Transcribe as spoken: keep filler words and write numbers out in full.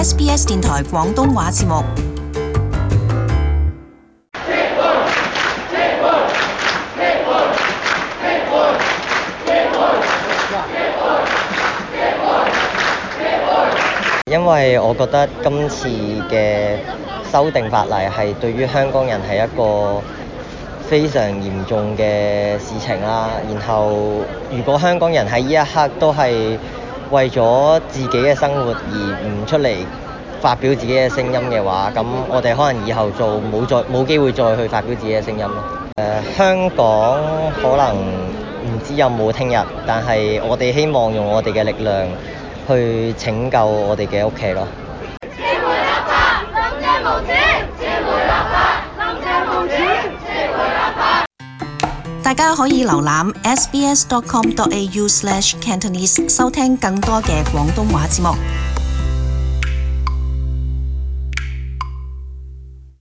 S B S 電台廣東話節目。 因為我覺得今次嘅修訂法例係對於香港人係一個非常嚴重嘅事情啦。然後如果香港人喺呢一刻都係為咗自己嘅生活而唔出嚟發表自己嘅聲音嘅話，咁我哋可能以後就冇再冇機會再去發表自己嘅聲音咯。誒、呃，香港可能唔知有冇聽日，但係我哋希望用我哋嘅力量去拯救我哋嘅屋企咯。 撤回立法，林鄭無恥！撤回立法，林鄭無恥！撤回立法。 大家可以瀏覽 s b s dot com dot a u slash cantonese 收聽更多嘅廣東話節目。